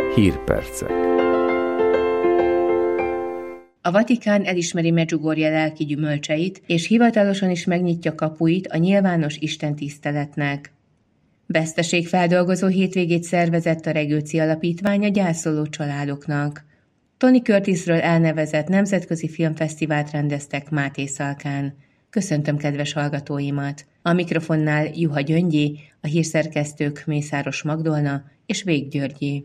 Hírpercek. A Vatikán elismeri Medjugorje lelki gyümölcseit, és hivatalosan is megnyitja kapuit a nyilvános istentiszteletnek. Veszteségfeldolgozó hétvégét szervezett a Regőci Alapítvány a gyászoló családoknak. Tony Curtisről elnevezett nemzetközi filmfesztivált rendeztek Mátészalkán. Köszöntöm kedves hallgatóimat! A mikrofonnál Juha Gyöngyi, a hírszerkesztők Mészáros Magdolna és Vég Györgyi.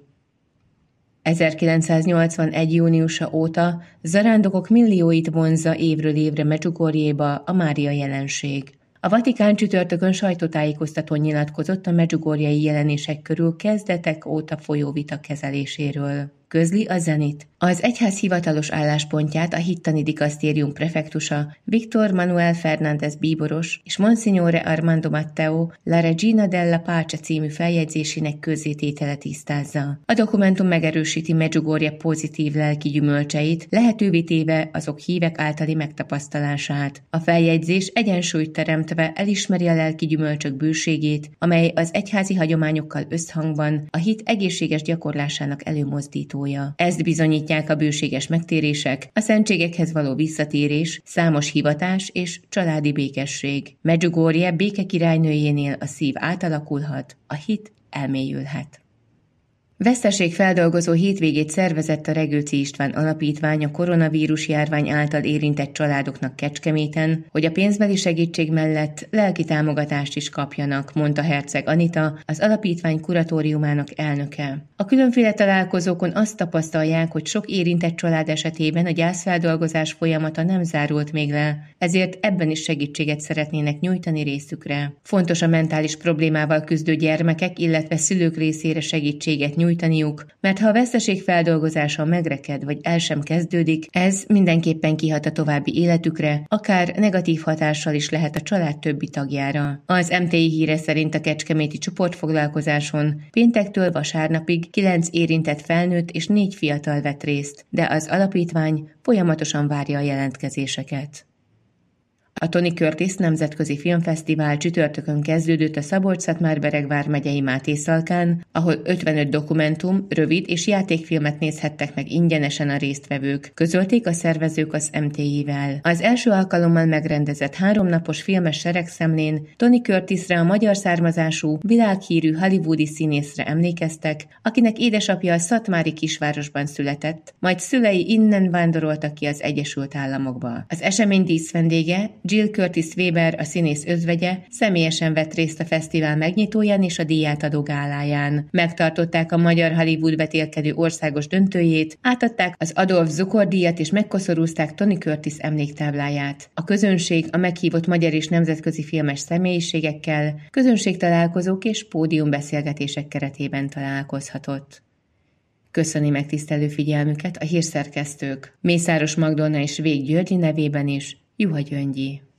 1981. júniusa óta zarándokok millióit vonzza évről évre Medjugorjéba a Mária jelenség. A Vatikán csütörtökön sajtótájékoztatón nyilatkozott a medjugorjei jelenések körül kezdetek óta folyó vita kezeléséről. Közli a Zenit. Az egyház hivatalos álláspontját a hittani dikasztérium prefektusa Víctor Manuel Fernández bíboros és Monsignore Armando Matteo La Regina della Pace című feljegyzésének közzététele tisztázza. A dokumentum megerősíti Medjugorje pozitív lelki gyümölcseit, lehetővé téve azok hívek általi megtapasztalását. A feljegyzés egyensúlyt teremtve elismeri a lelki gyümölcsök bőségét, amely az egyházi hagyományokkal összhangban a hit egészséges gyakorlásának előmozdítója. Ezt bizonyítják a bőséges megtérések, a szentségekhez való visszatérés, számos hivatás és családi békesség. Medjugorje béke királynőjénél a szív átalakulhat, a hit elmélyülhet. Veszteségfeldolgozó hétvégét szervezett a Regőci István Alapítvány a koronavírus járvány által érintett családoknak Kecskeméten, hogy a pénzbeli segítség mellett lelki támogatást is kapjanak, mondta Herceg Anita, az alapítvány kuratóriumának elnöke. A különféle találkozókon azt tapasztalják, hogy sok érintett család esetében a gyászfeldolgozás folyamata nem zárult még le, ezért ebben is segítséget szeretnének nyújtani részükre. Fontos a mentális problémával küzdő gyermekek, illetve szülők részére segítséget nyújtaniuk, mert ha a veszteség feldolgozása megreked vagy el sem kezdődik, ez mindenképpen kihat a további életükre, akár negatív hatással is lehet a család többi tagjára. Az MTI híre szerint a kecskeméti csoportfoglalkozáson péntektől vasárnapig 9 érintett felnőtt és 4 fiatal vett részt, de az alapítvány folyamatosan várja a jelentkezéseket. A Tony Curtis Nemzetközi Filmfesztivál csütörtökön kezdődött a Szabolcs-Szatmár-Bereg vármegyei Mátészalkán, ahol 55 dokumentum, rövid és játékfilmet nézhettek meg ingyenesen a résztvevők, közölték a szervezők az MTI-vel. Az első alkalommal megrendezett 3 napos filmes seregszemlén Tony Curtisre, a magyar származású, világhírű hollywoodi színészre emlékeztek, akinek édesapja a szatmári kisvárosban született, majd szülei innen vándoroltak ki az Egyesült Államokba. Az esemény díszvendége, Jill Curtis Weber, a színész özvegye, személyesen vett részt a fesztivál megnyitóján és a díjátadó gáláján. Megtartották a magyar Hollywood vetélkedő országos döntőjét, átadták az Adolf Zukor-díjat és megkoszorúzták Tony Curtis emléktábláját. A közönség a meghívott magyar és nemzetközi filmes személyiségekkel, közönségtalálkozók és pódiumbeszélgetések keretében találkozhatott. Köszöni megtisztelő figyelmüket a hírszerkesztők Mészáros Magdolna és Vég Györgyi nevében is, Juha Gyöngyi.